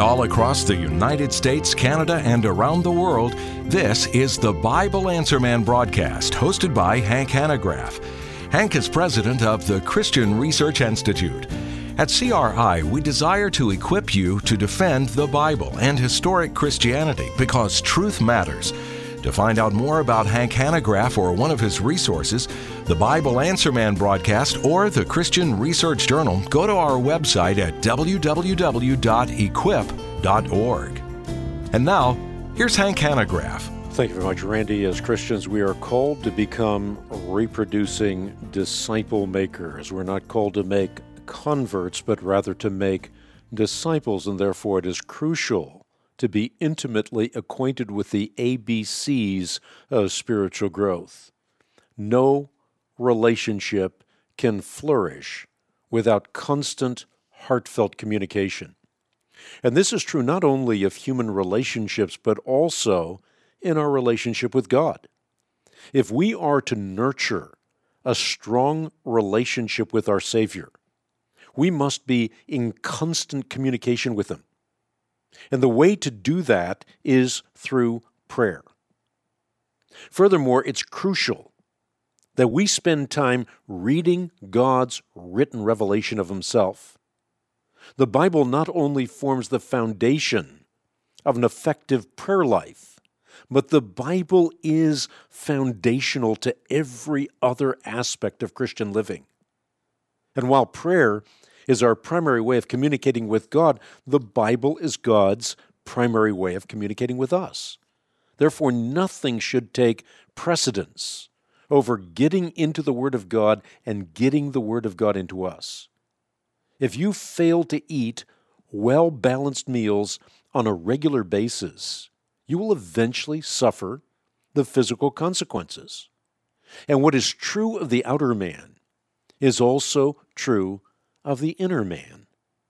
all across the United States, Canada, and around the world, this is the Bible Answer Man broadcast, hosted by Hank Hanegraaff. Hank is president of the Christian Research Institute. At CRI, we desire to equip you to defend the Bible and historic Christianity because truth matters. To find out more about Hank Hanegraaff or one of his resources, the Bible Answer Man broadcast, or the Christian Research Journal, go to our website at www.equip.org. And now, here's Hank Hanegraaff. Thank you very much, Randy. As Christians, we are called to become reproducing disciple makers. We're not called to make converts, but rather to make disciples, and therefore it is crucial to be intimately acquainted with the ABCs of spiritual growth. No relationship can flourish without constant, heartfelt communication. And this is true not only of human relationships, but also in our relationship with God. If we are to nurture a strong relationship with our Savior, we must be in constant communication with Him. And the way to do that is through prayer. Furthermore, it's crucial that we spend time reading God's written revelation of Himself. The Bible not only forms the foundation of an effective prayer life, but the Bible is foundational to every other aspect of Christian living. And while prayer is our primary way of communicating with God, the Bible is God's primary way of communicating with us. Therefore, nothing should take precedence over getting into the Word of God and getting the Word of God into us. If you fail to eat well-balanced meals on a regular basis, you will eventually suffer the physical consequences. And what is true of the outer man is also true of the inner man.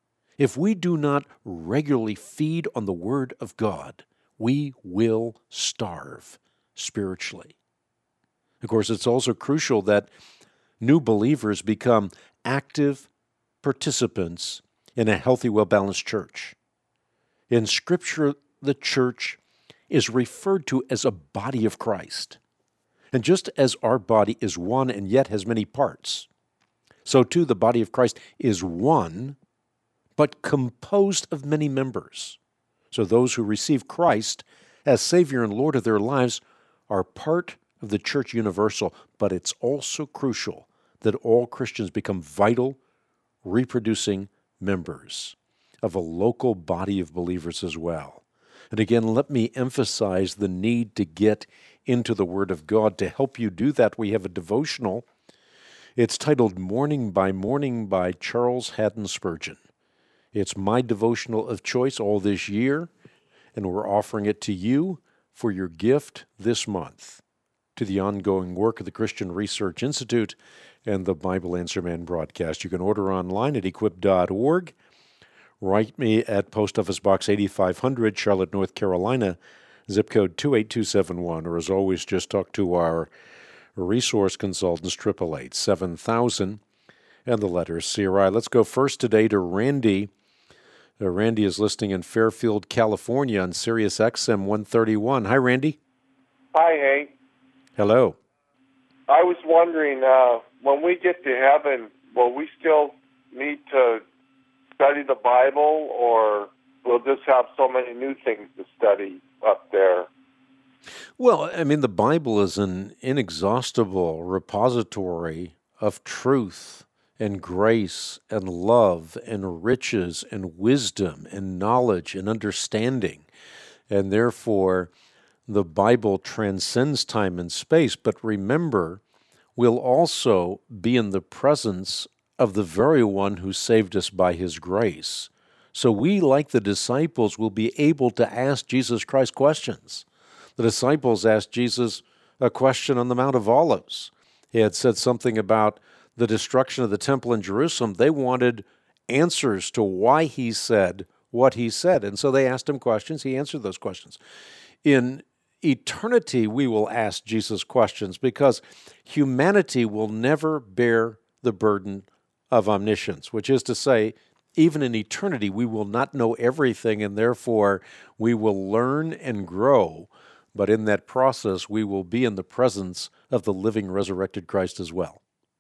If we do not regularly feed on the Word of God, we will starve spiritually. Of course, it's also crucial that new believers become active participants in a healthy, well-balanced church. In Scripture, the church is referred to as a body of Christ. And just as our body is one and yet has many parts, so too the body of Christ is one, but composed of many members. So those who receive Christ as Savior and Lord of their lives are part of the church universal, but it's also crucial that all Christians become vital, reproducing members of a local body of believers as well. And again, let me emphasize the need to get into the Word of God. To help you do that, we have a devotional. It's titled Morning by Charles Haddon Spurgeon. It's my devotional of choice all this year, and we're offering it to you for your gift this month to the ongoing work of the Christian Research Institute and the Bible Answer Man broadcast. You can order online at equip.org. Write me at Post Office Box 8500, Charlotte, North Carolina, zip code 28271, or as always, just talk to our resource consultants, 888-7000, and the letters CRI. Let's go first today to Randy. Randy is listening in Fairfield, California on Sirius XM 131. Hi, Randy. Hi, Hank. Hello. I was wondering, when we get to heaven, will we still need to study the Bible, or we'll just have so many new things to study up there? Well, I mean, the Bible is an inexhaustible repository of truth and grace and love and riches and wisdom and knowledge and understanding. And therefore, the Bible transcends time and space. But remember, we'll also be in the presence of the very one who saved us by His grace. So we, like the disciples, will be able to ask Jesus Christ questions. The disciples asked Jesus a question on the Mount of Olives. He had said something about the destruction of the temple in Jerusalem. They wanted answers to why He said what He said. And so they asked Him questions. He answered those questions. In eternity, we will ask Jesus questions because humanity will never bear the burden of omniscience, which is to say, even in eternity, we will not know everything, and therefore we will learn and grow. But in that process, we will be in the presence of the living, resurrected Christ as well.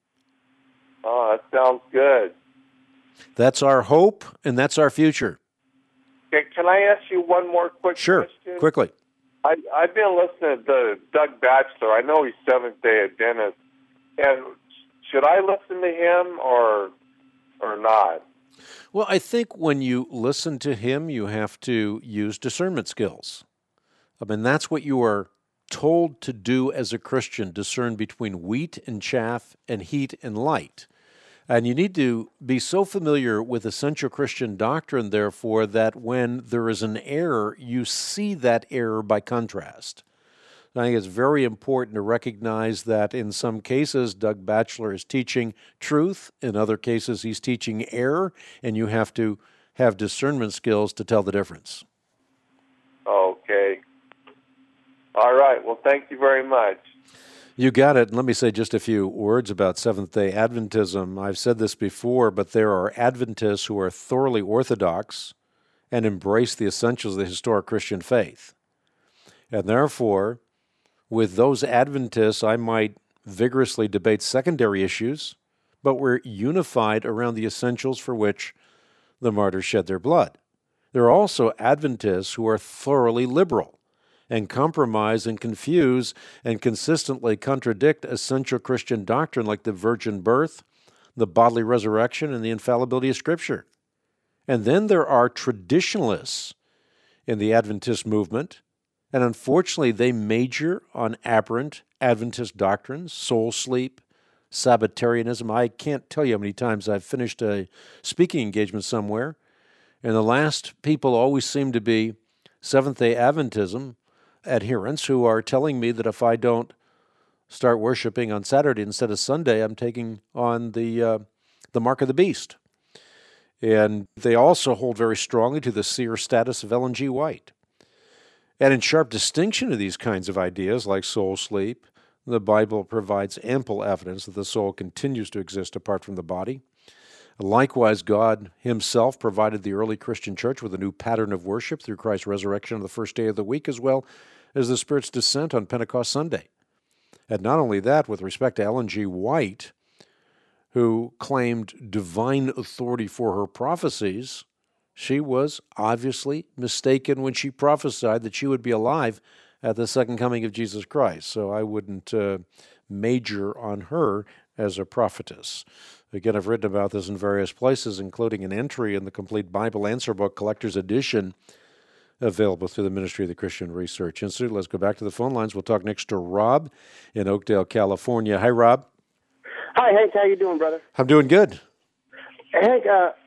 Oh, that sounds good. That's our hope, and that's our future. Okay, can I ask you one more quick Sure, question? quickly. I've been listening to Doug Batchelor. I know he's Seventh-day Adventist. And should I listen to him or not? Well, I think when you listen to him, you have to use discernment skills. I mean, that's what you are told to do as a Christian, discern between wheat and chaff and heat and light. And you need to be so familiar with essential Christian doctrine, therefore, that when there is an error, you see that error by contrast. I think it's very important to recognize that in some cases, Doug Batchelor is teaching truth. In other cases, he's teaching error, and you have to have discernment skills to tell the difference. Okay. All right. Well, thank you very much. You got it. And let me say just a few words about Seventh-day Adventism. I've said this before, but there are Adventists who are thoroughly orthodox and embrace the essentials of the historic Christian faith. And therefore, with those Adventists, I might vigorously debate secondary issues, but we're unified around the essentials for which the martyrs shed their blood. There are also Adventists who are thoroughly liberal and compromise and confuse and consistently contradict essential Christian doctrine like the virgin birth, the bodily resurrection, and the infallibility of Scripture. And then there are traditionalists in the Adventist movement, and unfortunately they major on aberrant Adventist doctrines, soul sleep, Sabbatarianism. I can't tell you how many times I've finished a speaking engagement somewhere, and the last people always seem to be Seventh-day Adventism adherents who are telling me that if I don't start worshiping on Saturday instead of Sunday, I'm taking on the mark of the beast. And they also hold very strongly to the seer status of Ellen G. White. And in sharp distinction of these kinds of ideas, like soul sleep, the Bible provides ample evidence that the soul continues to exist apart from the body. Likewise, God himself provided the early Christian church with a new pattern of worship through Christ's resurrection on the first day of the week, as well as the Spirit's descent on Pentecost Sunday. And not only that, with respect to Ellen G. White, who claimed divine authority for her prophecies, she was obviously mistaken when she prophesied that she would be alive at the second coming of Jesus Christ. So I wouldn't major on her as a prophetess. Again, I've written about this in various places, including an entry in the Complete Bible Answer Book Collector's Edition, available through the Ministry of the Christian Research Institute. Let's go back to the phone lines. We'll talk next to Rob in Oakdale, California. Hi, Rob. Hi, Hank. How you doing, brother? I'm doing good. Hank,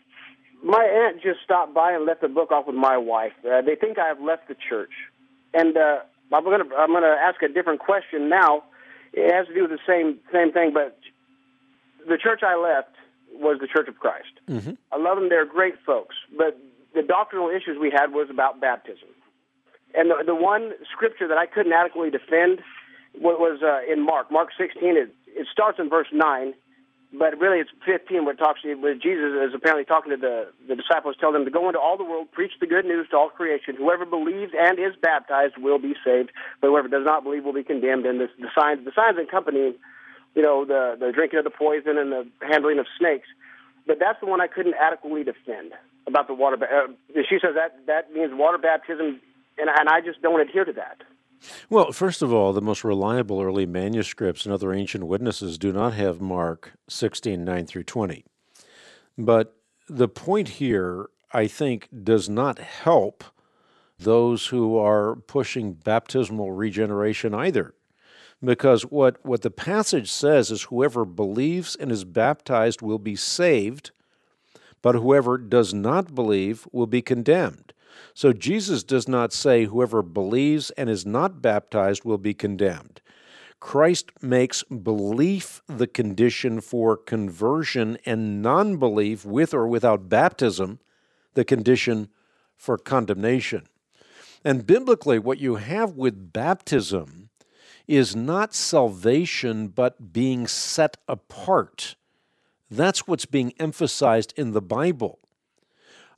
my aunt just stopped by and left a book off with my wife. They think I have left the church. And I'm going to ask a different question now. It has to do with the same thing, but the church I left was the Church of Christ. Mm-hmm. I love them. They're great folks. But the doctrinal issues we had was about baptism. And the one scripture that I couldn't adequately defend was in Mark 16. It starts in verse 9, but really it's 15 where Jesus is apparently talking to the disciples, telling them to go into all the world, preach the good news to all creation. Whoever believes and is baptized will be saved, but whoever does not believe will be condemned. And the signs accompanying, the drinking of the poison and the handling of snakes. But that's the one I couldn't adequately defend about the water. She says that means water baptism, and I just don't adhere to that. Well, first of all, the most reliable early manuscripts and other ancient witnesses do not have Mark 16, 9 through 20. But the point here, I think, does not help those who are pushing baptismal regeneration either. Because what the passage says is whoever believes and is baptized will be saved, but whoever does not believe will be condemned. So Jesus does not say whoever believes and is not baptized will be condemned. Christ makes belief the condition for conversion and non-belief with or without baptism the condition for condemnation. And biblically, what you have with baptism is not salvation, but being set apart. That's what's being emphasized in the Bible.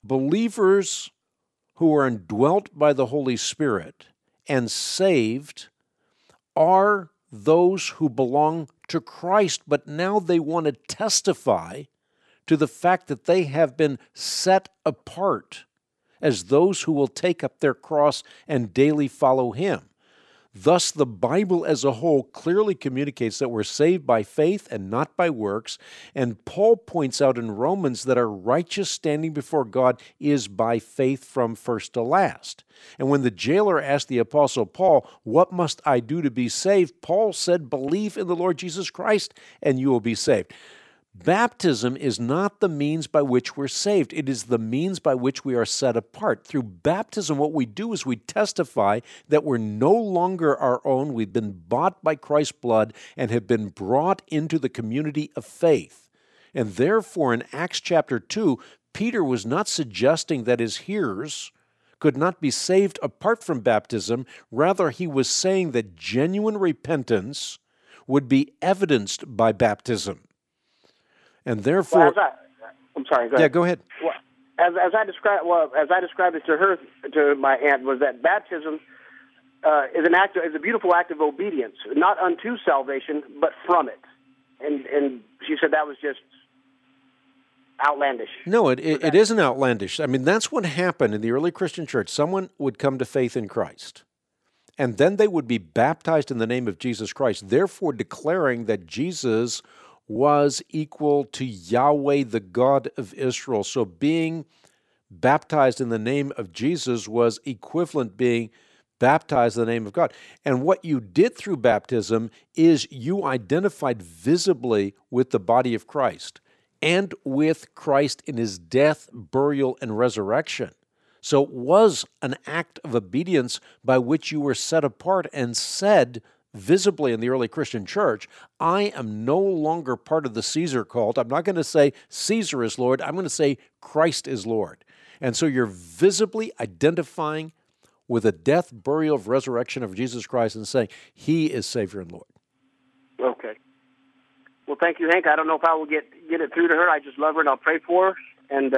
Believers who are indwelt by the Holy Spirit and saved are those who belong to Christ, but now they want to testify to the fact that they have been set apart as those who will take up their cross and daily follow Him. Thus, the Bible as a whole clearly communicates that we're saved by faith and not by works, and Paul points out in Romans that our righteous standing before God is by faith from first to last. And when the jailer asked the Apostle Paul, "What must I do to be saved?" Paul said, "Believe in the Lord Jesus Christ, and you will be saved." Baptism is not the means by which we're saved. It is the means by which we are set apart. Through baptism, what we do is we testify that we're no longer our own. We've been bought by Christ's blood and have been brought into the community of faith. And therefore, in Acts chapter 2, Peter was not suggesting that his hearers could not be saved apart from baptism. Rather, he was saying that genuine repentance would be evidenced by baptism. And therefore, I'm sorry. Go ahead. Yeah, go ahead. Well, as I described it to my aunt, was that baptism is a beautiful act of obedience, not unto salvation, but from it. And she said that was just outlandish. No, it isn't outlandish. I mean, that's what happened in the early Christian church. Someone would come to faith in Christ, and then they would be baptized in the name of Jesus Christ, therefore declaring that Jesus was equal to Yahweh, the God of Israel. So being baptized in the name of Jesus was equivalent being baptized in the name of God. And what you did through baptism is you identified visibly with the body of Christ and with Christ in His death, burial, and resurrection. So it was an act of obedience by which you were set apart and said visibly in the early Christian church, I am no longer part of the Caesar cult. I'm not going to say Caesar is Lord. I'm going to say Christ is Lord. And so you're visibly identifying with the death, burial, resurrection of Jesus Christ and saying He is Savior and Lord. Okay. Well, thank you, Hank. I don't know if I will get it through to her. I just love her, and I'll pray for her and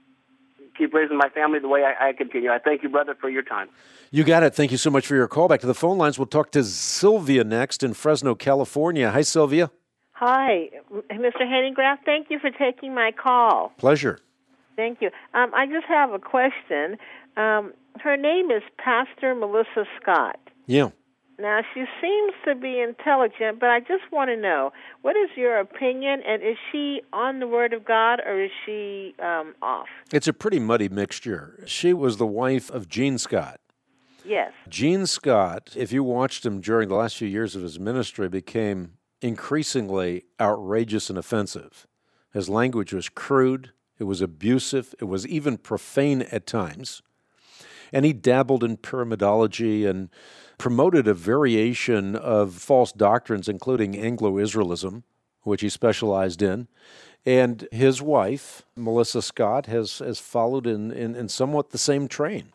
keep raising my family the way I continue. I thank you, brother, for your time. You got it. Thank you so much for your call. Back to the phone lines. We'll talk to Sylvia next in Fresno, California. Hi, Sylvia. Hi, Mr. Hanegraaff. Thank you for taking my call. Pleasure. Thank you. I just have a question. Her name is Pastor Melissa Scott. Yeah. Now, she seems to be intelligent, but I just want to know, what is your opinion, and is she on the Word of God, or is she off? It's a pretty muddy mixture. She was the wife of Gene Scott. Yes. Gene Scott, if you watched him during the last few years of his ministry, became increasingly outrageous and offensive. His language was crude, it was abusive, it was even profane at times. And he dabbled in pyramidology and promoted a variation of false doctrines, including Anglo-Israelism, which he specialized in. And his wife, Melissa Scott, has followed in somewhat the same train.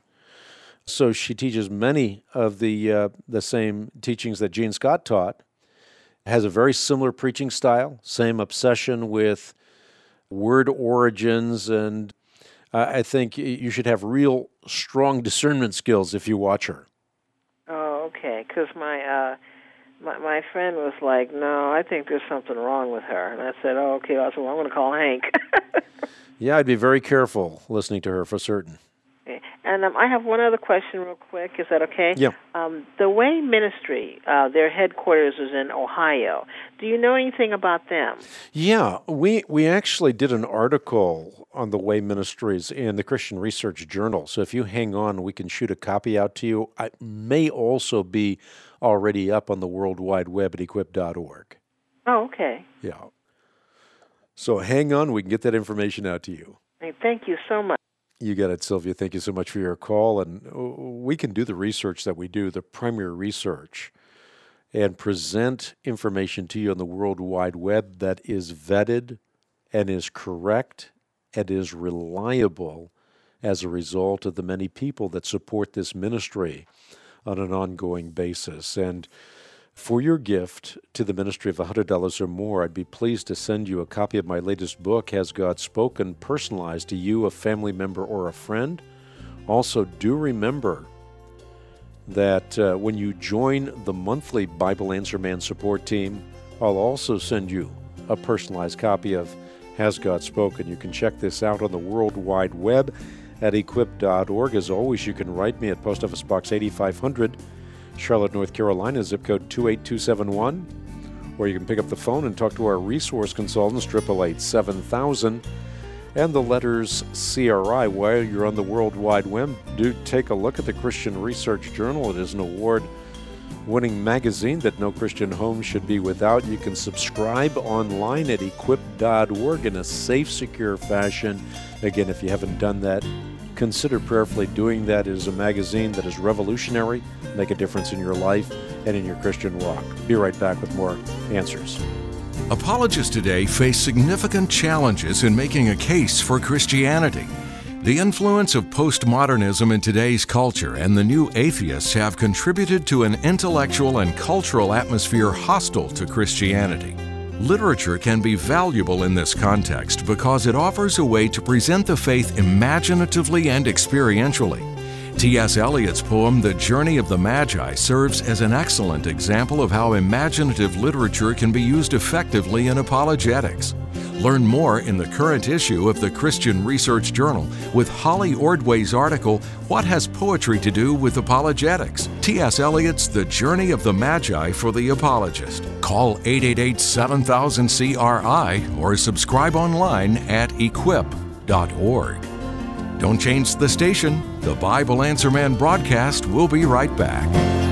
So she teaches many of the same teachings that Gene Scott taught, has a very similar preaching style, same obsession with word origins, and I think you should have real strong discernment skills if you watch her. Oh, okay, because my friend was like, no, I think there's something wrong with her. And I said, oh, okay, well, I'm going to call Hank. Yeah, I'd be very careful listening to her for certain. And I have one other question real quick. Is that okay? Yeah. The Way Ministry, their headquarters is in Ohio. Do you know anything about them? Yeah, we actually did an article on the Way Ministries in the Christian Research Journal. So if you hang on, we can shoot a copy out to you. It may also be already up on the World Wide Web at equip.org. Oh, okay. Yeah. So hang on, we can get that information out to you. Thank you so much. You got it, Sylvia. Thank you so much for your call. And we can do the research that we do, the primary research, and present information to you on the World Wide Web that is vetted and is correct and is reliable as a result of the many people that support this ministry on an ongoing basis. And For your gift to the ministry of $100 or more, I'd be pleased to send you a copy of my latest book, Has God Spoken?, personalized to you, a family member, or a friend. Also, do remember that when you join the monthly Bible Answer Man support team, I'll also send you a personalized copy of Has God Spoken? You can check this out on the World Wide Web at equip.org. As always, you can write me at Post Office Box 8500, Charlotte, North Carolina, zip code 28271. Or you can pick up the phone and talk to our resource consultants, 888-7000, and the letters CRI. While you're on the World Wide Web, do take a look at the Christian Research Journal. It is an award-winning magazine that no Christian home should be without. You can subscribe online at equip.org in a safe, secure fashion. Again, if you haven't done that, consider prayerfully doing that. It is a magazine that is revolutionary, make a difference in your life and in your Christian walk. Be right back with more answers. Apologists today face significant challenges in making a case for Christianity. The influence of postmodernism in today's culture and the new atheists have contributed to an intellectual and cultural atmosphere hostile to Christianity. Literature can be valuable in this context because it offers a way to present the faith imaginatively and experientially. T.S. Eliot's poem, The Journey of the Magi, serves as an excellent example of how imaginative literature can be used effectively in apologetics. Learn more in the current issue of the Christian Research Journal with Holly Ordway's article, What Has Poetry to Do with Apologetics? T.S. Eliot's The Journey of the Magi for the Apologist. Call 888-7000-CRI or subscribe online at equip.org. Don't change the station. The Bible Answer Man broadcast will be right back.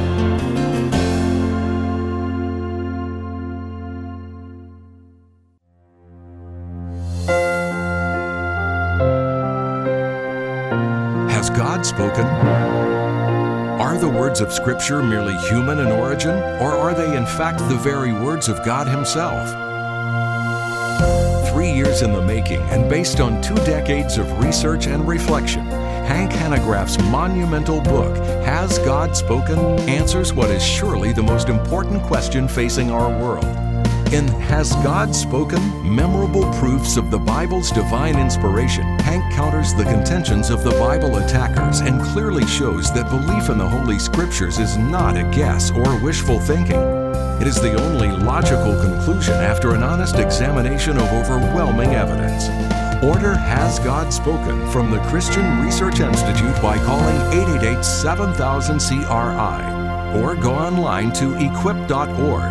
Has God spoken? Are the words of Scripture merely human in origin, or are they in fact the very words of God Himself? 3 years in the making and based on 2 decades of research and reflection, Hank Hanegraaff's monumental book, Has God Spoken?, answers what is surely the most important question facing our world. In Has God Spoken? Memorable Proofs of the Bible's Divine Inspiration, Hank counters the contentions of the Bible attackers and clearly shows that belief in the Holy Scriptures is not a guess or wishful thinking. It is the only logical conclusion after an honest examination of overwhelming evidence. Order Has God Spoken from the Christian Research Institute by calling 888-7000-CRI or go online to equip.org.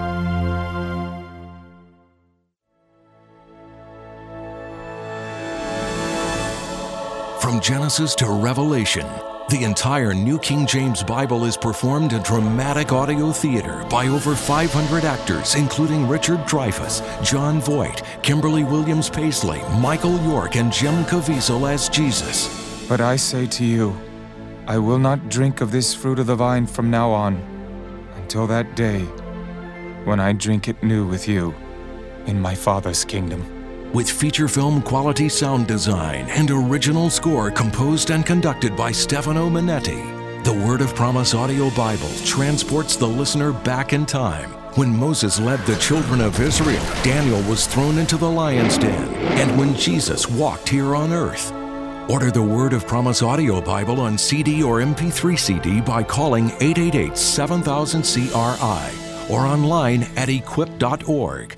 From Genesis to Revelation, the entire New King James Bible is performed in dramatic audio theater by over 500 actors, including Richard Dreyfuss, John Voight, Kimberly Williams Paisley, Michael York, and Jim Caviezel as Jesus. But I say to you, I will not drink of this fruit of the vine from now on, until that day when I drink it new with you in my Father's kingdom. With feature film quality sound design and original score composed and conducted by Stefano Minetti, the Word of Promise audio Bible transports the listener back in time. When Moses led the children of Israel, Daniel was thrown into the lion's den, and when Jesus walked here on earth. Order the Word of Promise audio Bible on CD or MP3 CD by calling 888-7000-CRI or online at equip.org.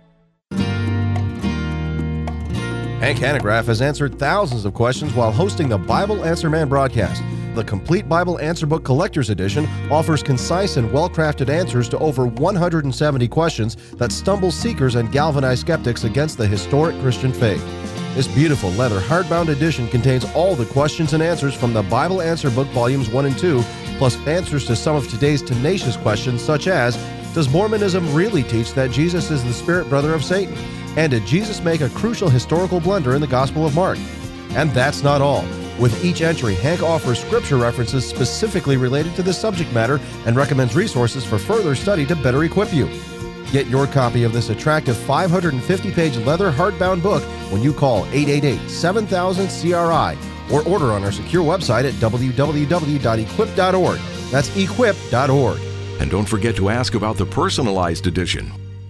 Hank Hanegraaff has answered thousands of questions while hosting the Bible Answer Man broadcast. The Complete Bible Answer Book Collector's Edition offers concise and well-crafted answers to over 170 questions that stumble seekers and galvanize skeptics against the historic Christian faith. This beautiful leather hardbound edition contains all the questions and answers from the Bible Answer Book Volumes 1 and 2, plus answers to some of today's tenacious questions such as, does Mormonism really teach that Jesus is the spirit brother of Satan? And did Jesus make a crucial historical blunder in the Gospel of Mark? And that's not all. With each entry, Hank offers scripture references specifically related to the subject matter and recommends resources for further study to better equip you. Get your copy of this attractive 550-page leather hardbound book when you call 888-7000-CRI or order on our secure website at www.equip.org. That's equip.org. And don't forget to ask about the personalized edition.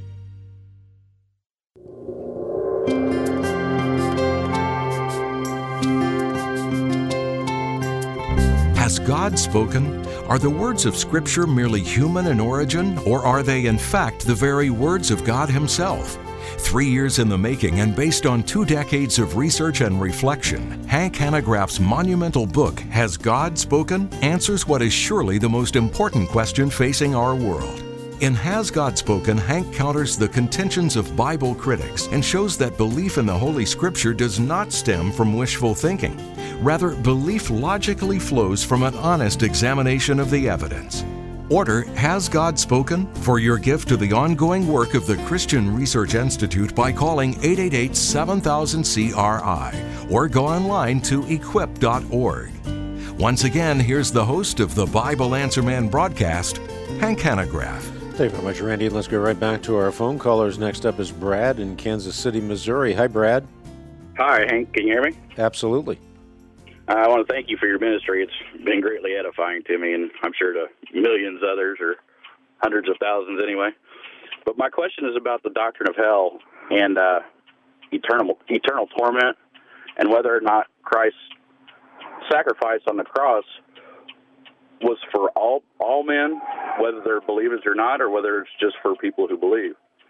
Has God spoken? Are the words of Scripture merely human in origin, or are they in fact the very words of God Himself? 3 years in the making and based on 2 decades of research and reflection, Hank Hanegraaff's monumental book, Has God Spoken?, answers what is surely the most important question facing our world. In Has God Spoken?, Hank counters the contentions of Bible critics and shows that belief in the Holy Scripture does not stem from wishful thinking. Rather, belief logically flows from an honest examination of the evidence. Order Has God Spoken? For your gift to the ongoing work of the Christian Research Institute by calling 888-7000-CRI or go online to equip.org. Once again, here's the host of the Bible Answer Man broadcast, Hank Hanegraaff. Thank you very much, Randy. Let's go right back to our phone callers. Next up is Brad in Kansas City, Missouri. Hi, Brad. Hi, Hank. Can you hear me? Absolutely. I want to thank you for your ministry. It's been greatly edifying to me, and I'm sure to millions others, or hundreds of thousands anyway. But my question is about the doctrine of hell and eternal torment, and whether or not Christ's sacrifice on the cross was for all men, whether they're believers or not, or whether it's just for people who believe.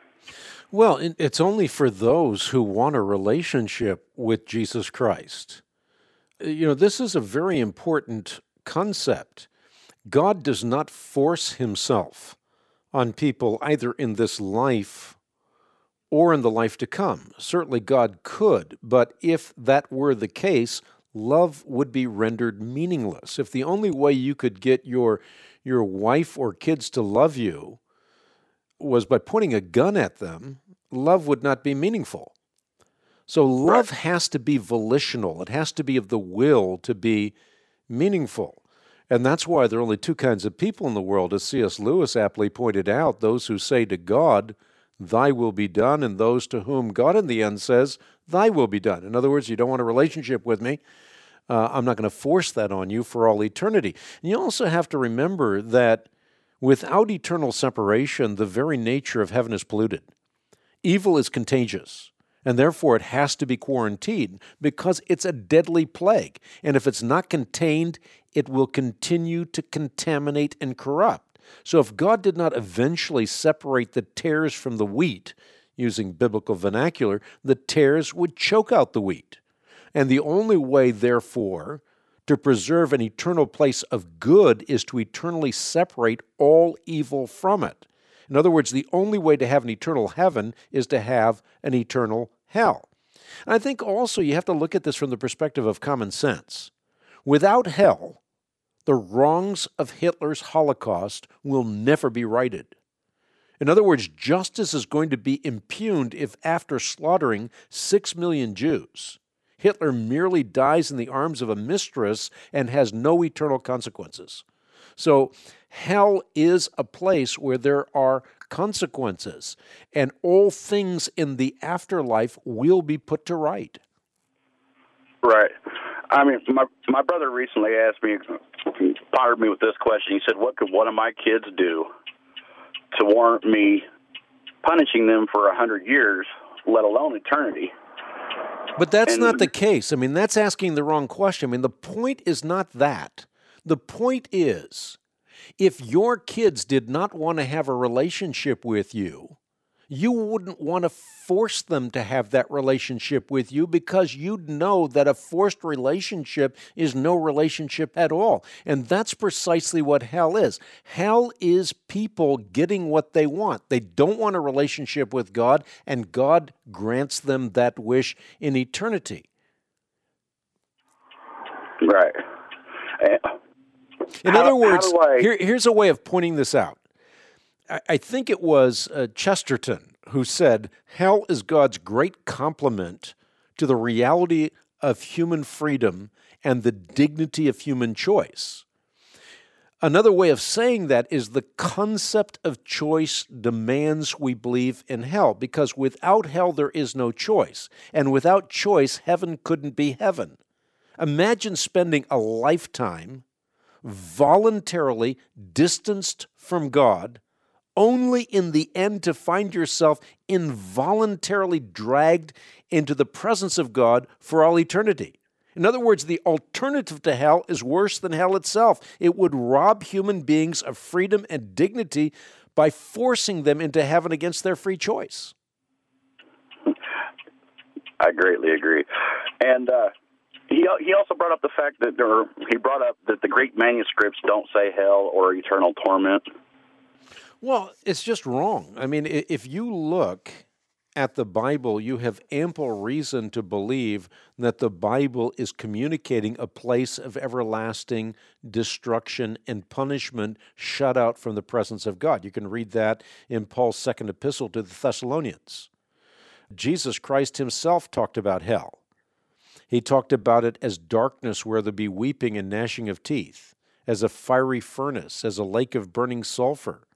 Well, it's only for those who want a relationship with Jesus Christ. You know, this is a very important concept. God does not force Himself on people either in this life or in the life to come. Certainly God could, but if that were the case, love would be rendered meaningless. If the only way you could get your wife or kids to love you was by pointing a gun at them, love would not be meaningful. So love has to be volitional. It has to be of the will to be meaningful. And that's why there are only 2 kinds of people in the world, as C.S. Lewis aptly pointed out, those who say to God, "Thy will be done," and those to whom God in the end says, "Thy will be done." In other words, you don't want a relationship with me, I'm not going to force that on you for all eternity. And you also have to remember that without eternal separation, the very nature of heaven is polluted. Evil is contagious. And therefore, it has to be quarantined because it's a deadly plague. And if it's not contained, it will continue to contaminate and corrupt. So if God did not eventually separate the tares from the wheat, using biblical vernacular, the tares would choke out the wheat. And the only way, therefore, to preserve an eternal place of good is to eternally separate all evil from it. In other words, the only way to have an eternal heaven is to have an eternal hell. And I think also you have to look at this from the perspective of common sense. Without hell, the wrongs of Hitler's Holocaust will never be righted. In other words, justice is going to be impugned if after slaughtering 6 million Jews, Hitler merely dies in the arms of a mistress and has no eternal consequences. So hell is a place where there are consequences, and all things in the afterlife will be put to right. Right. I mean, my brother recently asked me, bothered me with this question. He said, what could one of my kids do to warrant me punishing them for 100 years, let alone eternity? But that's not the case. I mean, that's asking the wrong question. I mean, the point is not that. The point is, if your kids did not want to have a relationship with you, you wouldn't want to force them to have that relationship with you because you'd know that a forced relationship is no relationship at all. And that's precisely what hell is. Hell is people getting what they want. They don't want a relationship with God, and God grants them that wish in eternity. Right. In other words, here's a way of pointing this out. I think it was Chesterton who said, hell is God's great compliment to the reality of human freedom and the dignity of human choice. Another way of saying that is the concept of choice demands we believe in hell, because without hell there is no choice, and without choice heaven couldn't be heaven. Imagine spending a lifetime voluntarily distanced from God, only in the end to find yourself involuntarily dragged into the presence of God for all eternity. In other words, the alternative to hell is worse than hell itself. It would rob human beings of freedom and dignity by forcing them into heaven against their free choice. I greatly agree. And he also brought up the fact that the great manuscripts don't say hell or eternal torment. Well, it's just wrong. I mean, if you look at the Bible, you have ample reason to believe that the Bible is communicating a place of everlasting destruction and punishment shut out from the presence of God. You can read that in Paul's second epistle to the Thessalonians. Jesus Christ himself talked about hell. He talked about it as darkness where there be weeping and gnashing of teeth, as a fiery furnace, as a lake of burning sulfur.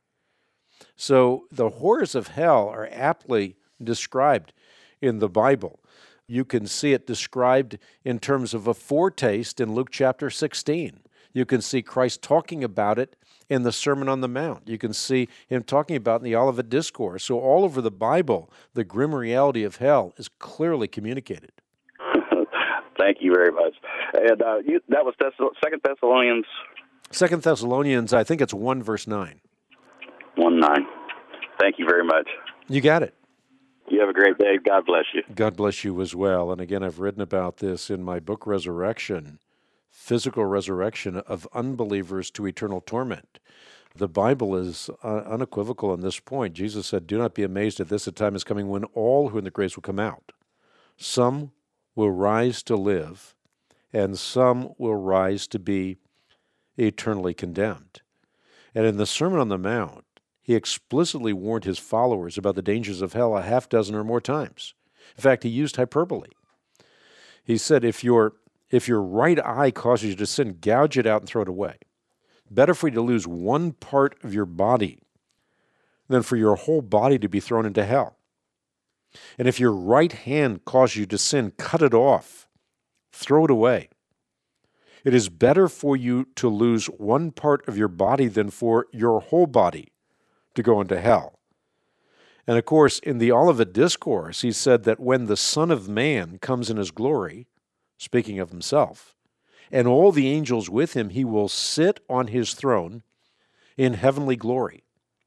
So the horrors of hell are aptly described in the Bible. You can see it described in terms of a foretaste in Luke chapter 16. You can see Christ talking about it in the Sermon on the Mount. You can see him talking about it in the Olivet Discourse. So all over the Bible, the grim reality of hell is clearly communicated. Thank you very much. And that was 2 Thessalonians? 2 Thessalonians, I think it's 1 verse 9. 1:9. Thank you very much. You got it. You have a great day. God bless you. God bless you as well. And again, I've written about this in my book, Resurrection, Physical Resurrection of Unbelievers to Eternal Torment. The Bible is unequivocal on this point. Jesus said, "Do not be amazed at this. A time is coming when all who are in the graves will come out. Some will rise to live, and some will rise to be eternally condemned." And in the Sermon on the Mount, he explicitly warned his followers about the dangers of hell a half dozen or more times. In fact, he used hyperbole. He said, if your right eye causes you to sin, gouge it out and throw it away. Better for you to lose one part of your body than for your whole body to be thrown into hell. And if your right hand causes you to sin, cut it off, throw it away. It is better for you to lose one part of your body than for your whole body to go into hell. And of course, in the Olivet Discourse, he said that when the Son of Man comes in his glory, speaking of himself, and all the angels with him, he will sit on his throne in heavenly glory.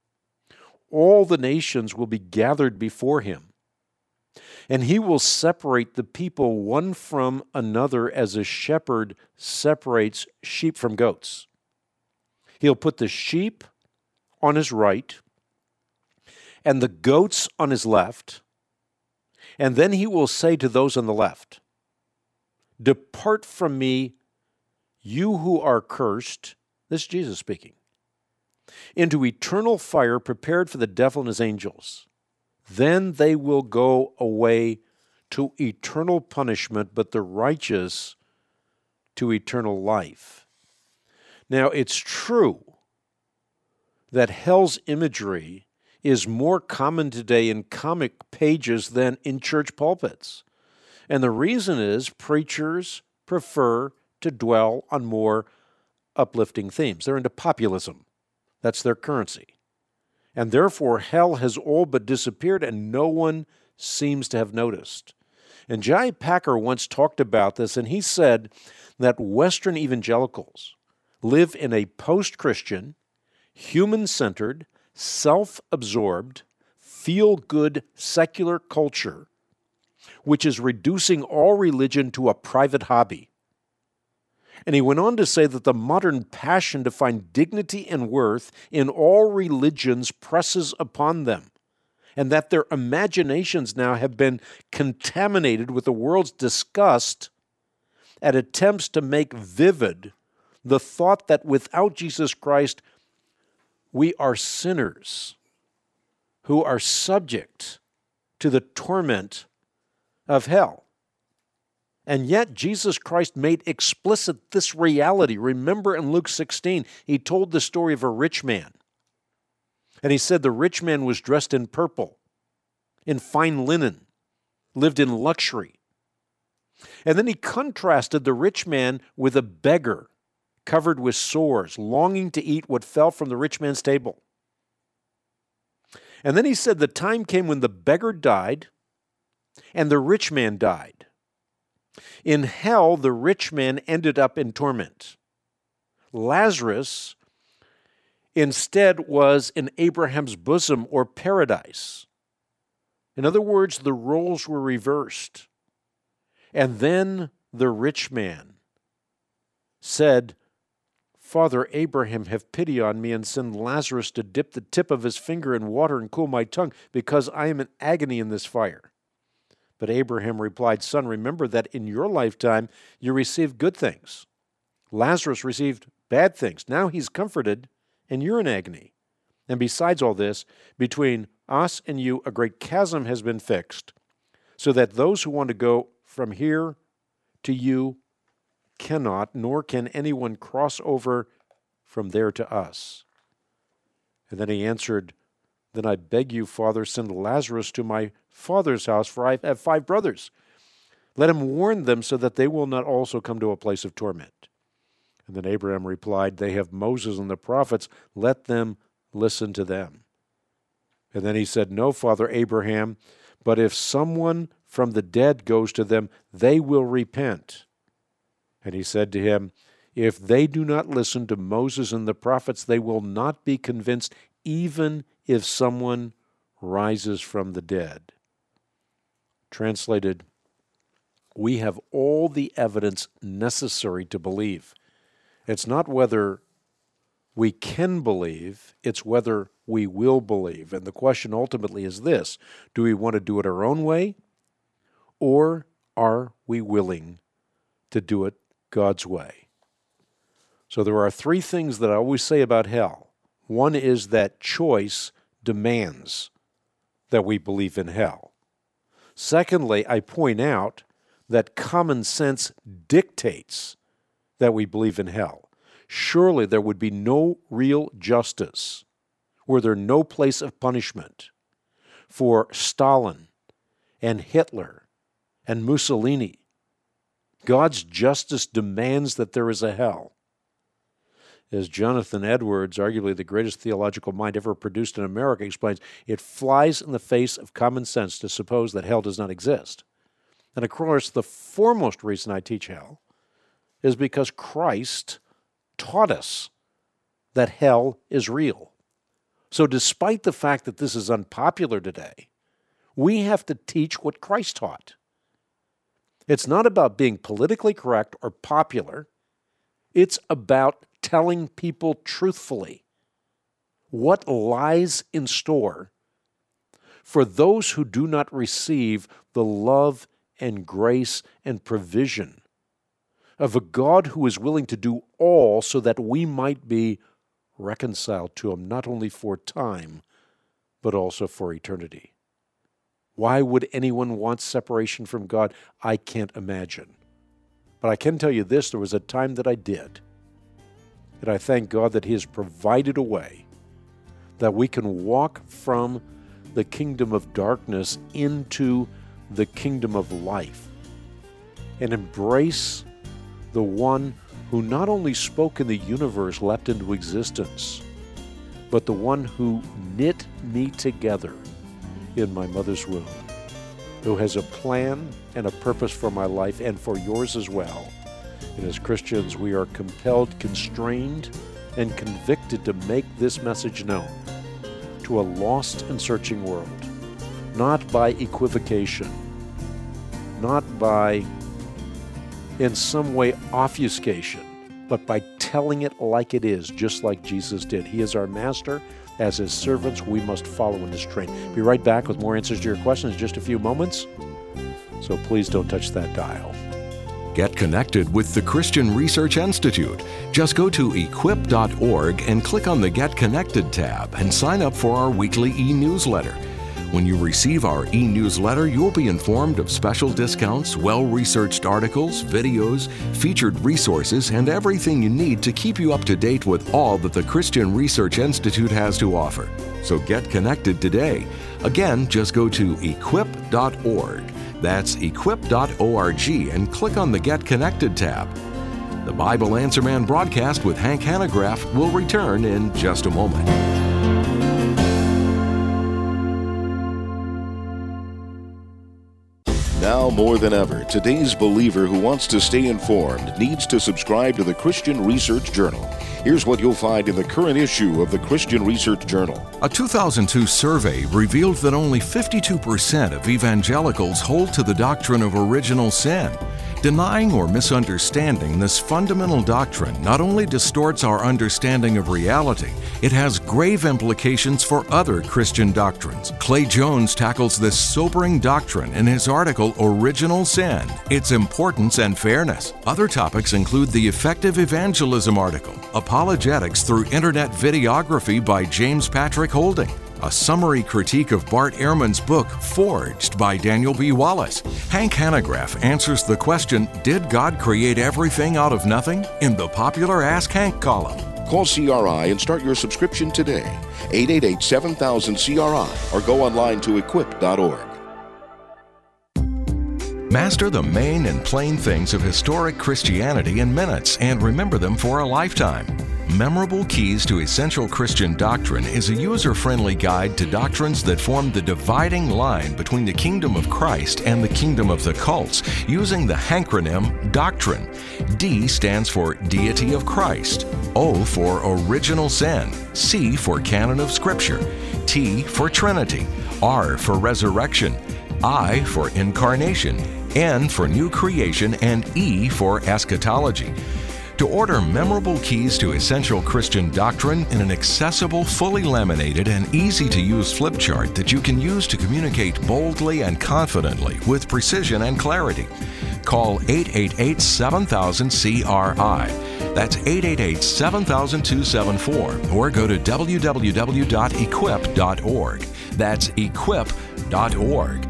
All the nations will be gathered before him, and he will separate the people one from another as a shepherd separates sheep from goats. He'll put the sheep on his right and the goats on his left, and then he will say to those on the left, "Depart from me, you who are cursed," this is Jesus speaking, "into eternal fire prepared for the devil and his angels. Then they will go away to eternal punishment, but the righteous to eternal life." Now, it's true that hell's imagery is more common today in comic pages than in church pulpits. And the reason is preachers prefer to dwell on more uplifting themes. They're into populism. That's their currency. And therefore, hell has all but disappeared, and no one seems to have noticed. And J.I. Packer once talked about this, and he said that Western evangelicals live in a post-Christian, human-centered, self-absorbed, feel-good secular culture, which is reducing all religion to a private hobby. And he went on to say that the modern passion to find dignity and worth in all religions presses upon them, and that their imaginations now have been contaminated with the world's disgust at attempts to make vivid the thought that without Jesus Christ, we are sinners who are subject to the torment of hell. And yet Jesus Christ made explicit this reality. Remember in Luke 16, he told the story of a rich man. And he said the rich man was dressed in purple, in fine linen, lived in luxury. And then he contrasted the rich man with a beggar covered with sores, longing to eat what fell from the rich man's table. And then he said the time came when the beggar died and the rich man died. In hell, the rich man ended up in torment. Lazarus instead was in Abraham's bosom or paradise. In other words, the roles were reversed. And then the rich man said, Father Abraham, have pity on me and send Lazarus to dip the tip of his finger in water and cool my tongue, because I am in agony in this fire. But Abraham replied, Son, remember that in your lifetime you received good things. Lazarus received bad things. Now he's comforted, and you're in agony. And besides all this, between us and you a great chasm has been fixed, so that those who want to go from here to you cannot, nor can anyone cross over from there to us. And then he answered, Then I beg you, Father, send Lazarus to my father's house, for I have 5 brothers. Let him warn them so that they will not also come to a place of torment. And then Abraham replied, They have Moses and the prophets. Let them listen to them. And then he said, No, Father Abraham, but if someone from the dead goes to them, they will repent. And he said to him, If they do not listen to Moses and the prophets, they will not be convinced, even if someone rises from the dead. Translated, we have all the evidence necessary to believe. It's not whether we can believe, it's whether we will believe. And the question ultimately is this: do we want to do it our own way, or are we willing to do it God's way? So there are 3 things that I always say about hell. One is that choice demands that we believe in hell. Secondly, I point out that common sense dictates that we believe in hell. Surely there would be no real justice were there no place of punishment for Stalin and Hitler and Mussolini. God's justice demands that there is a hell. As Jonathan Edwards, arguably the greatest theological mind ever produced in America, explains, it flies in the face of common sense to suppose that hell does not exist. And of course, the foremost reason I teach hell is because Christ taught us that hell is real. So despite the fact that this is unpopular today, we have to teach what Christ taught. It's not about being politically correct or popular. It's about telling people truthfully what lies in store for those who do not receive the love and grace and provision of a God who is willing to do all so that we might be reconciled to Him, not only for time, but also for eternity. Why would anyone want separation from God? I can't imagine. But I can tell you this, there was a time that I did. And I thank God that He has provided a way that we can walk from the kingdom of darkness into the kingdom of life and embrace the one who not only spoke and the universe leapt into existence, but the one who knit me together in my mother's womb, who has a plan and a purpose for my life and for yours as well. And as Christians, we are compelled, constrained, and convicted to make this message known to a lost and searching world, not by equivocation, not by, in some way, obfuscation, but by telling it like it is, just like Jesus did. He is our master. As His servants, we must follow in His train. Be right back with more answers to your questions in just a few moments. So please don't touch that dial. Get connected with the Christian Research Institute. Just go to equip.org and click on the Get Connected tab and sign up for our weekly e-newsletter. When you receive our e-newsletter, you'll be informed of special discounts, well-researched articles, videos, featured resources, and everything you need to keep you up to date with all that the Christian Research Institute has to offer. So get connected today. Again, just go to equip.org. That's equip.org and click on the Get Connected tab. The Bible Answer Man broadcast with Hank Hanegraaff will return in just a moment. Now more than ever, today's believer who wants to stay informed needs to subscribe to the Christian Research Journal. Here's what you'll find in the current issue of the Christian Research Journal. A 2002 survey revealed that only 52% of evangelicals hold to the doctrine of original sin. Denying or misunderstanding this fundamental doctrine not only distorts our understanding of reality, it has grave implications for other Christian doctrines. Clay Jones tackles this sobering doctrine in his article, Original Sin, Its Importance and Fairness. Other topics include the Effective Evangelism article, Apologetics Through Internet Videography by James Patrick Holding, a summary critique of Bart Ehrman's book, Forged by Daniel B. Wallace. Hank Hanegraaff answers the question, did God create everything out of nothing? In the popular Ask Hank column. Call CRI and start your subscription today. 888-7000-CRI or go online to equip.org. Master the main and plain things of historic Christianity in minutes and remember them for a lifetime. Memorable Keys to Essential Christian Doctrine is a user-friendly guide to doctrines that form the dividing line between the kingdom of Christ and the kingdom of the cults, using the hankronym Doctrine. D stands for Deity of Christ, O for Original Sin, C for Canon of Scripture, T for Trinity, R for Resurrection, I for Incarnation, N for New Creation, and E for Eschatology. To order Memorable Keys to Essential Christian Doctrine in an accessible, fully laminated, and easy-to-use flip chart that you can use to communicate boldly and confidently with precision and clarity, call 888-7000-CRI. That's 888-7000-274, or go to www.equip.org. That's equip.org.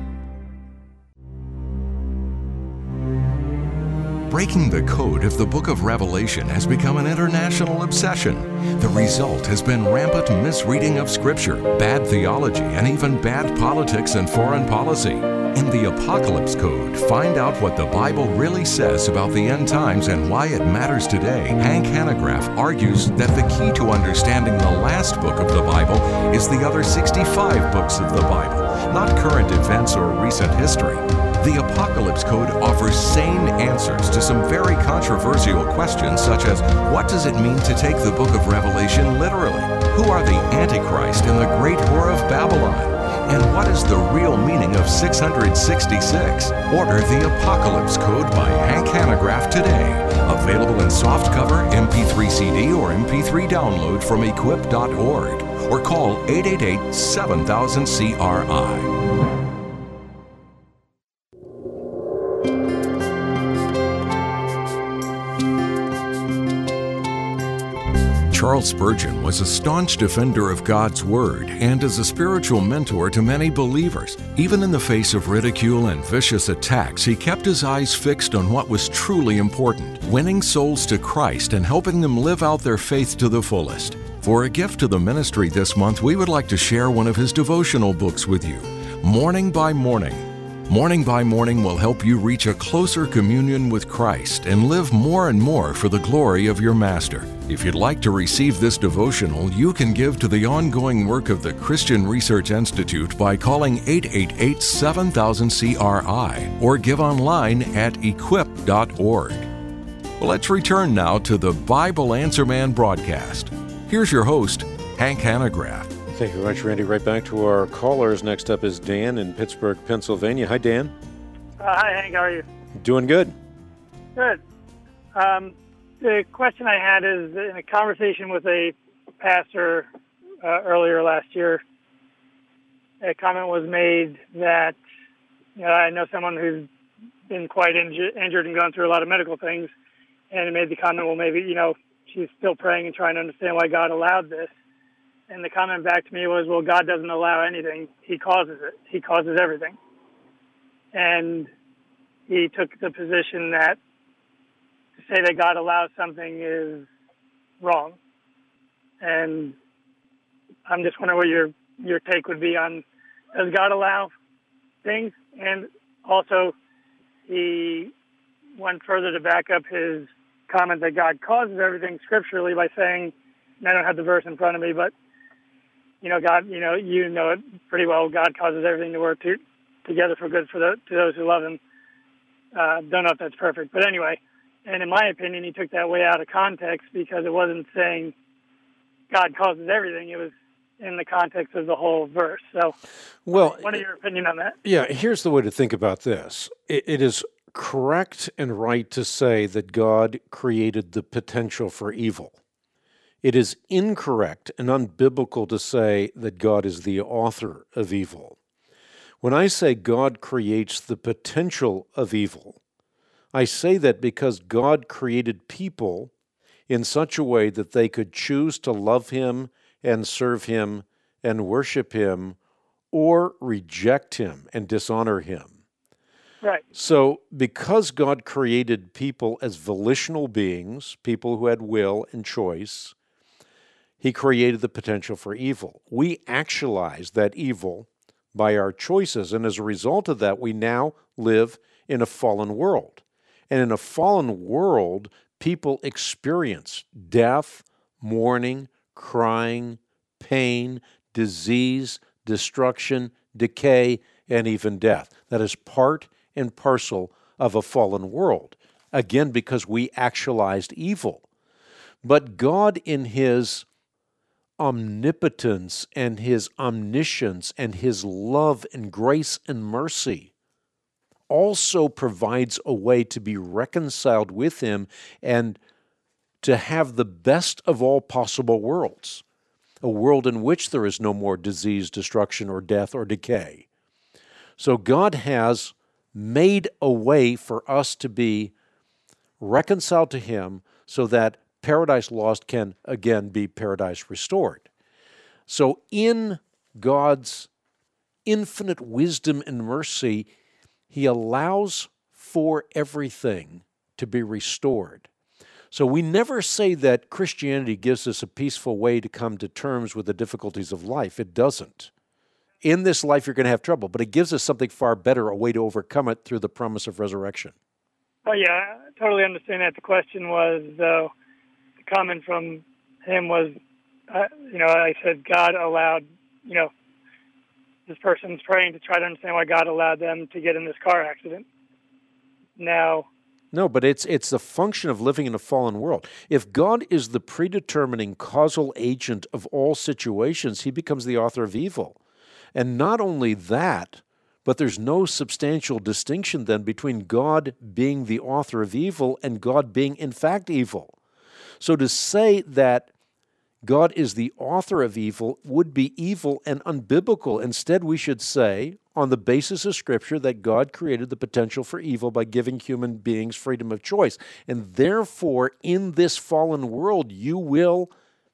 Breaking the code of the book of Revelation has become an international obsession. The result has been rampant misreading of Scripture, bad theology, and even bad politics and foreign policy. In the Apocalypse Code, find out what the Bible really says about the end times and why it matters today. Hank Hanegraaff argues that the key to understanding the last book of the Bible is the other 65 books of the Bible, not current events or recent history. The Apocalypse Code offers sane answers to some very controversial questions, such as, what does it mean to take the book of Revelation literally? Who are the Antichrist and the great whore of Babylon? And what is the real meaning of 666? Order the Apocalypse Code by Hank Hanegraaff today. Available in softcover, MP3 CD, or MP3 download from equip.org. Or call 888-7000-CRI. Charles Spurgeon was a staunch defender of God's Word and is a spiritual mentor to many believers. Even in the face of ridicule and vicious attacks, he kept his eyes fixed on what was truly important, winning souls to Christ and helping them live out their faith to the fullest. For a gift to the ministry this month, we would like to share one of his devotional books with you, Morning by Morning. Morning by Morning will help you reach a closer communion with Christ and live more and more for the glory of your Master. If you'd like to receive this devotional, you can give to the ongoing work of the Christian Research Institute by calling 888-7000-CRI or give online at equip.org. Well, let's return now to the Bible Answer Man broadcast. Here's your host, Hank Hanegraaff. Thank you very much, Randy. Right back to our callers. Next up is Dan in Pittsburgh, Pennsylvania. Hi, Dan. Hi, Hank. How are you? Doing good. Good. The question I had is, in a conversation with a pastor earlier last year, a comment was made that, I know someone who's been quite injured and gone through a lot of medical things, and it made the comment, well, maybe, she's still praying and trying to understand why God allowed this. And the comment back to me was, well, God doesn't allow anything. He causes it. He causes everything. And he took the position that to say that God allows something is wrong. And I'm just wondering what your take would be on, does God allow things? And also, he went further to back up his comment that God causes everything scripturally by saying, and I don't have the verse in front of me, but, God, you know it pretty well. God causes everything to work together for good to those who love him. Don't know if that's perfect. But anyway, and in my opinion, he took that way out of context because it wasn't saying God causes everything. It was in the context of the whole verse. So, what are your opinion on that? Yeah, here's the way to think about this. It is correct and right to say that God created the potential for evil. It is incorrect and unbiblical to say that God is the author of evil. When I say God creates the potential of evil, I say that because God created people in such a way that they could choose to love him and serve him and worship him or reject him and dishonor him. Right. So because God created people as volitional beings, people who had will and choice, he created the potential for evil. We actualize that evil by our choices, and as a result of that, we now live in a fallen world. And in a fallen world, people experience death, mourning, crying, pain, disease, destruction, decay, and even death. That is part and parcel of a fallen world. Again, because we actualized evil. But God, in his omnipotence and his omniscience and his love and grace and mercy, also provides a way to be reconciled with him and to have the best of all possible worlds, a world in which there is no more disease, destruction, or death, or decay. So God has made a way for us to be reconciled to him so that Paradise Lost can again be paradise restored. So in God's infinite wisdom and mercy, he allows for everything to be restored. So we never say that Christianity gives us a peaceful way to come to terms with the difficulties of life. It doesn't. In this life, you're going to have trouble, but it gives us something far better, a way to overcome it through the promise of resurrection. Oh, yeah, I totally understand that. The question was, the comment from him was, I said God allowed, this person's praying to try to understand why God allowed them to get in this car accident. Now, no, but it's the function of living in a fallen world. If God is the predetermining causal agent of all situations, he becomes the author of evil. And not only that, but there's no substantial distinction then between God being the author of evil and God being in fact evil. So to say that God is the author of evil would be evil and unbiblical. Instead, we should say, on the basis of Scripture, that God created the potential for evil by giving human beings freedom of choice. And therefore, in this fallen world, you will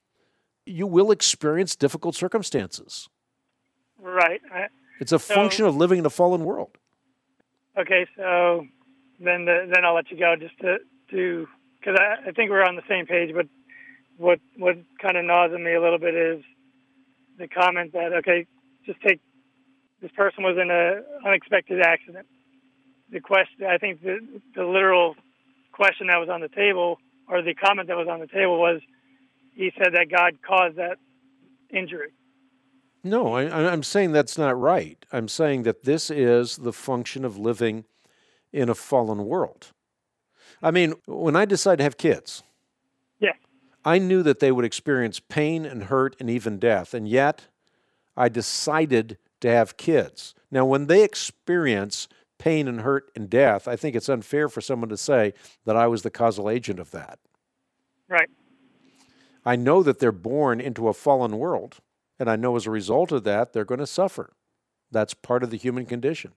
experience difficult circumstances. Right. It's a function of living in a fallen world. Okay, so then I'll let you go just to because I think we're on the same page, but what kind of gnaws at me a little bit is the comment that, okay, just take, this person was in an unexpected accident. The question, I think the literal question that was on the table, or the comment that was on the table was, he said that God caused that injury. No, I'm saying that's not right. I'm saying that this is the function of living in a fallen world. I mean, when I decided to have kids, yeah, I knew that they would experience pain and hurt and even death, and yet I decided to have kids. Now, when they experience pain and hurt and death, I think it's unfair for someone to say that I was the causal agent of that. Right. I know that they're born into a fallen world, and I know as a result of that, they're going to suffer. That's part of the human condition.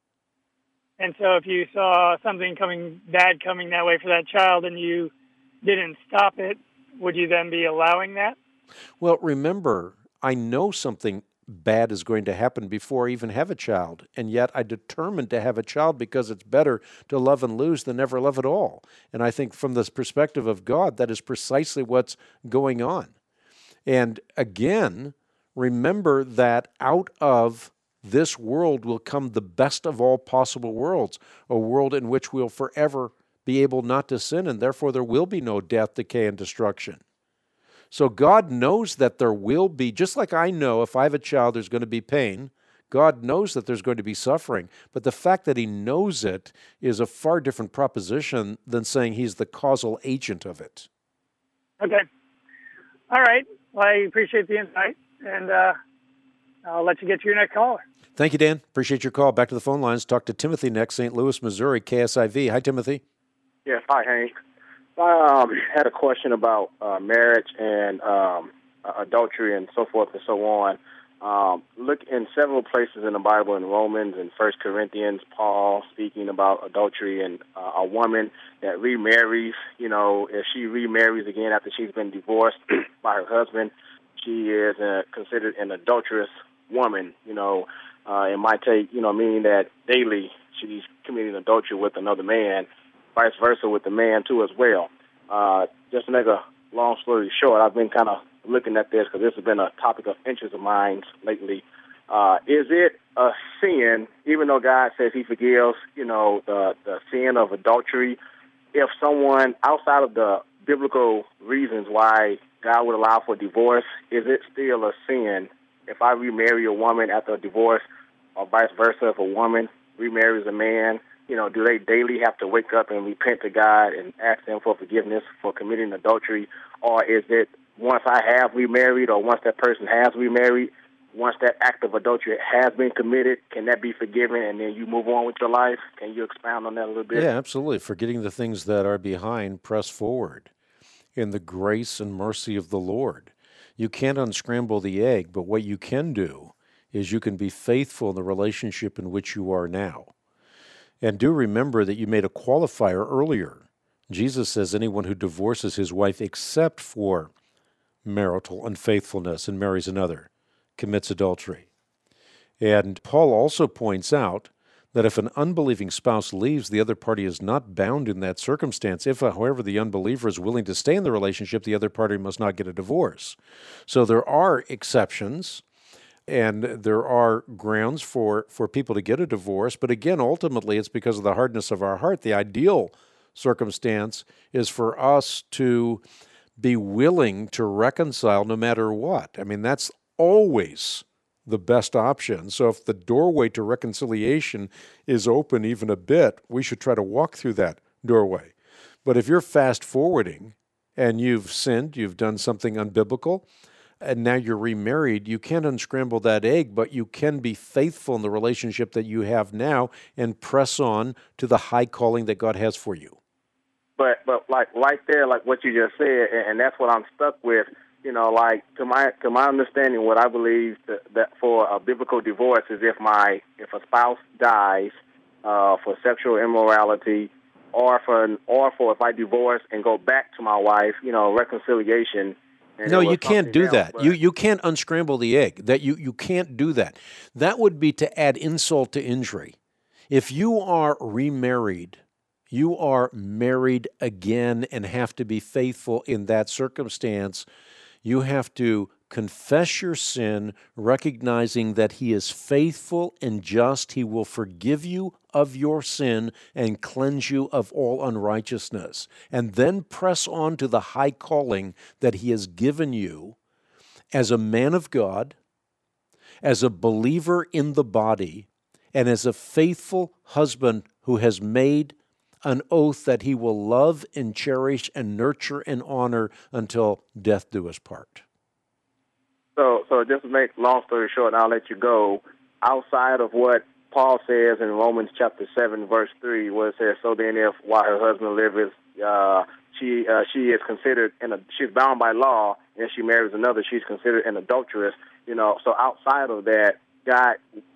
And so if you saw something bad coming that way for that child and you didn't stop it, would you then be allowing that? Well, remember, I know something bad is going to happen before I even have a child, and yet I determined to have a child because it's better to love and lose than never love at all. And I think from this perspective of God, that is precisely what's going on. And again, remember that out of this world will come the best of all possible worlds, a world in which we'll forever be able not to sin, and therefore there will be no death, decay, and destruction. So God knows that there will be, just like I know if I have a child there's going to be pain, God knows that there's going to be suffering. But the fact that he knows it is a far different proposition than saying he's the causal agent of it. Okay. All right. Well, I appreciate the insight, and I'll let you get to your next caller. Thank you, Dan. Appreciate your call. Back to the phone lines. Talk to Timothy next, St. Louis, Missouri, KSIV. Hi, Timothy. Yes, hi, Hank. I had a question about marriage and adultery and so forth and so on. Look in several places in the Bible, in Romans and 1 Corinthians, Paul speaking about adultery and a woman that remarries, if she remarries again after she's been divorced by her husband, she is considered an adulterous woman, it might take, meaning that daily she's committing adultery with another man, vice versa with the man too as well. Just to make a long story short, I've been kind of looking at this because this has been a topic of interest of mine lately. Is it a sin, even though God says he forgives, the sin of adultery, if someone outside of the biblical reasons why God would allow for divorce, is it still a sin if I remarry a woman after a divorce, or vice versa, if a woman remarries a man? Do they daily have to wake up and repent to God and ask him for forgiveness for committing adultery? Or is it once I have remarried, or once that person has remarried, once that act of adultery has been committed, can that be forgiven and then you move on with your life? Can you expound on that a little bit? Yeah, absolutely. Forgetting the things that are behind, press forward in the grace and mercy of the Lord. You can't unscramble the egg, but what you can do is you can be faithful in the relationship in which you are now. And do remember that you made a qualifier earlier. Jesus says anyone who divorces his wife except for marital unfaithfulness and marries another commits adultery. And Paul also points out that if an unbelieving spouse leaves, the other party is not bound in that circumstance. If, however, the unbeliever is willing to stay in the relationship, the other party must not get a divorce. So there are exceptions, and there are grounds for people to get a divorce. But again, ultimately, it's because of the hardness of our heart. The ideal circumstance is for us to be willing to reconcile no matter what. I mean, that's always the best option. So if the doorway to reconciliation is open even a bit, we should try to walk through that doorway. But if you're fast forwarding and you've sinned, you've done something unbiblical, and now you're remarried, you can't unscramble that egg, but you can be faithful in the relationship that you have now and press on to the high calling that God has for you. But like right there, like what you just said, and that's what I'm stuck with. Like to my understanding, what I believe that for a biblical divorce is if a spouse dies for sexual immorality, or for if I divorce and go back to my wife, reconciliation. No, you can't do that. You can't unscramble the egg. That you can't do that. That would be to add insult to injury. If you are remarried, you are married again and have to be faithful in that circumstance. You have to confess your sin, recognizing that he is faithful and just. He will forgive you of your sin and cleanse you of all unrighteousness. And then press on to the high calling that he has given you as a man of God, as a believer in the body, and as a faithful husband who has made an oath that he will love and cherish and nurture and honor until death do us part. So just to make long story short, and I'll let you go, outside of what Paul says in Romans chapter 7, verse 3, where it says, so then if while her husband liveth, she is considered, she's bound by law, and she marries another, she's considered an adulteress. So outside of that, God,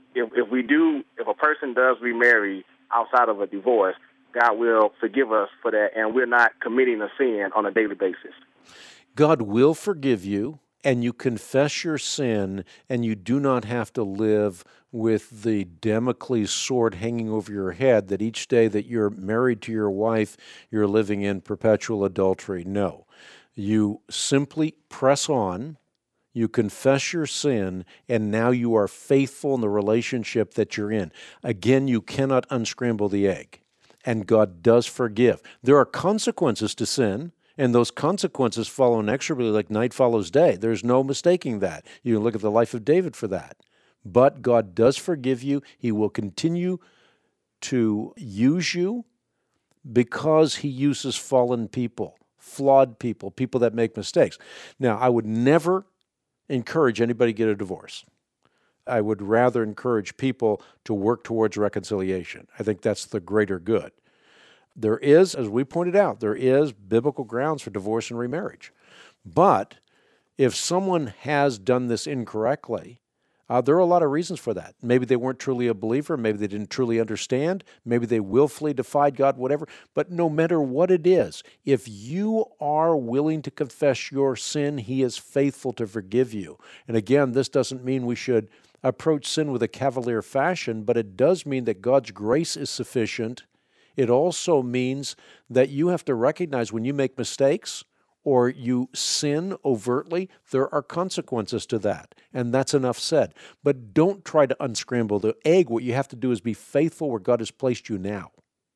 if a person does remarry outside of a divorce, God will forgive us for that, and we're not committing a sin on a daily basis. God will forgive you, and you confess your sin, and you do not have to live with the Damocles sword hanging over your head that each day that you're married to your wife, you're living in perpetual adultery. No. You simply press on, you confess your sin, and now you are faithful in the relationship that you're in. Again, you cannot unscramble the egg. and God does forgive. There are consequences to sin, and those consequences follow inexorably like night follows day. There's no mistaking that. You can look at the life of David for that. But God does forgive you. He will continue to use you because He uses fallen people, flawed people, people that make mistakes. Now, I would never encourage anybody to get a divorce. I would rather encourage people to work towards reconciliation. I think that's the greater good. There is, as we pointed out, there is biblical grounds for divorce and remarriage. But if someone has done this incorrectly, there are a lot of reasons for that. Maybe they weren't truly a believer. Maybe they didn't truly understand. Maybe they willfully defied God, whatever. But no matter what it is, if you are willing to confess your sin, He is faithful to forgive you. And again, this doesn't mean we should approach sin with a cavalier fashion, but it does mean that God's grace is sufficient. It also means that you have to recognize when you make mistakes or you sin overtly, there are consequences to that. And that's enough said. But don't try to unscramble the egg. What you have to do is be faithful where God has placed you now.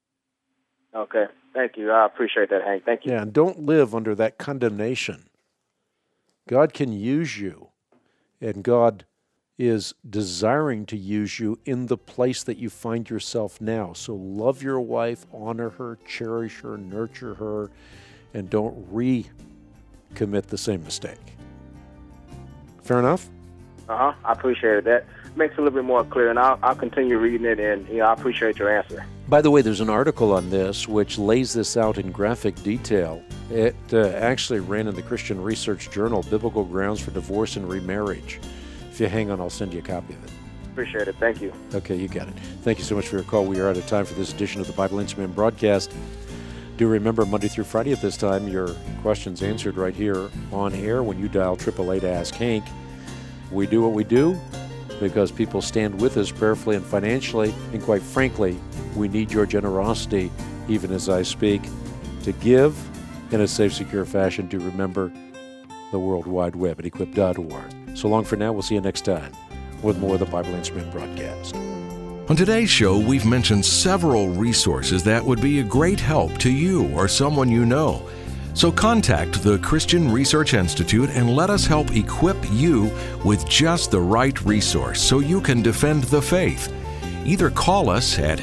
Okay. Thank you. I appreciate that, Hank. Thank you. Yeah, and don't live under that condemnation. God can use you, and God is desiring to use you in the place that you find yourself now. So love your wife, honor her, cherish her, nurture her, and don't recommit the same mistake. Fair enough? I appreciate that. Makes it a little bit more clear, and I'll continue reading it, and I appreciate your answer. By the way, there's an article on this which lays this out in graphic detail. It actually ran in the Christian Research Journal, Biblical Grounds for Divorce and Remarriage. If you hang on, I'll send you a copy of it. Appreciate it. Thank you. Okay, you got it. Thank you so much for your call. We are out of time for this edition of the Bible Answer Man broadcast. Do remember, Monday through Friday at this time, your questions answered right here on air when you dial 888-ASK-HANK. We do what we do because people stand with us prayerfully and financially, and quite frankly, we need your generosity, even as I speak, to give in a safe, secure fashion to remember the World Wide Web at equip.org. So long for now. We'll see you next time with more of the Bible Answer Man broadcast. On today's show, we've mentioned several resources that would be a great help to you or someone you know. So contact the Christian Research Institute and let us help equip you with just the right resource so you can defend the faith. Either call us at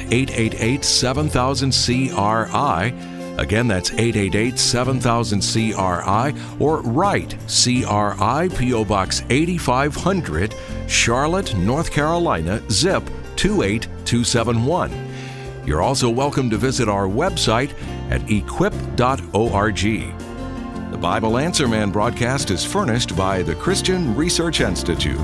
888-7000-CRI. Again, that's 888-7000-CRI, or write CRI, P.O. Box 8500, Charlotte, North Carolina, zip 28271. You're also welcome to visit our website at equip.org. The Bible Answer Man broadcast is furnished by the Christian Research Institute.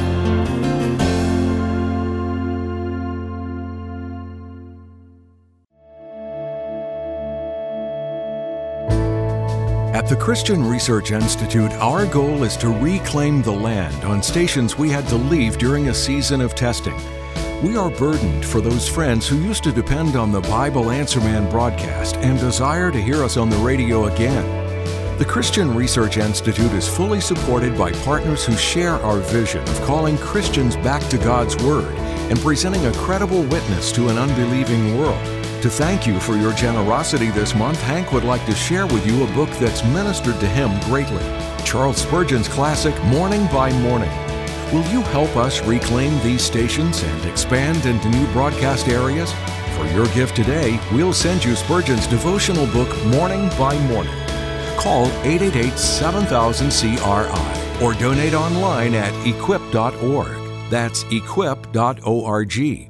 At the Christian Research Institute, our goal is to reclaim the land on stations we had to leave during a season of testing. We are burdened for those friends who used to depend on the Bible Answer Man broadcast and desire to hear us on the radio again. The Christian Research Institute is fully supported by partners who share our vision of calling Christians back to God's Word and presenting a credible witness to an unbelieving world. To thank you for your generosity this month, Hank would like to share with you a book that's ministered to him greatly, Charles Spurgeon's classic, Morning by Morning. Will you help us reclaim these stations and expand into new broadcast areas? For your gift today, we'll send you Spurgeon's devotional book, Morning by Morning. Call 888-7000-CRI or donate online at equip.org. That's equip.org.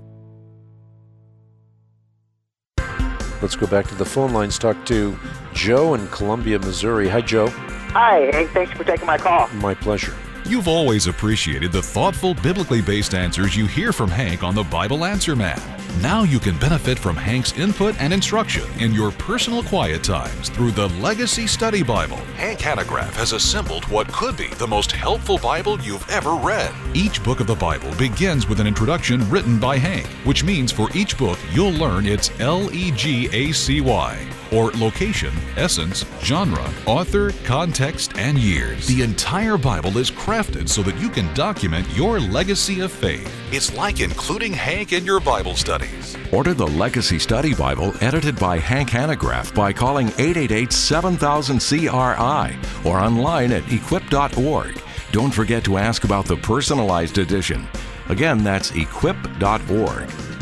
Let's go back to the phone lines, talk to Joe in Columbia, Missouri. Hi, Joe. Hi, Hank. Thanks for taking my call. My pleasure. You've always appreciated the thoughtful, biblically based answers you hear from Hank on the Bible Answer Man. Now you can benefit from Hank's input and instruction in your personal quiet times through the Legacy Study Bible. Hank Hanegraaff has assembled what could be the most helpful Bible you've ever read. Each book of the Bible begins with an introduction written by Hank, which means for each book you'll learn its Legacy, or location, essence, genre, author, context, and years. The entire Bible is crafted so that you can document your legacy of faith. It's like including Hank in your Bible studies. Order the Legacy Study Bible edited by Hank Hanegraaff by calling 888-7000-CRI or online at equip.org. Don't forget to ask about the personalized edition. Again, that's equip.org.